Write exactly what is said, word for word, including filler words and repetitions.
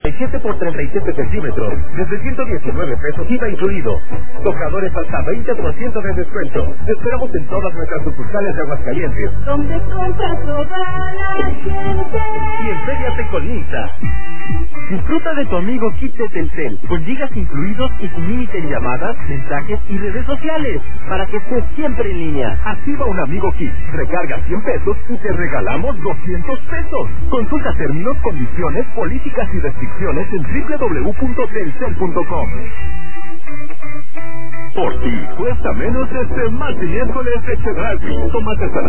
siete por treinta y siete centímetros, desde ciento diecinueve pesos I V A incluido. Tocadores hasta veinte por ciento de descuento. Te esperamos en todas nuestras sucursales de Aguascalientes. Donde compra toda la gente. Y en Ferias de Colniza. Disfruta de tu amigo Kit de Telcel, con gigas incluidos y sin límite en llamadas, mensajes y redes sociales, para que estés siempre en línea. Activa un amigo Kit, recarga cien pesos y te regalamos doscientos pesos. Consulta términos, condiciones, políticas y restricciones en doble u doble u doble u punto telcel punto com. Por ti, cuesta menos este martes y miércoles de Chedraui. Tomate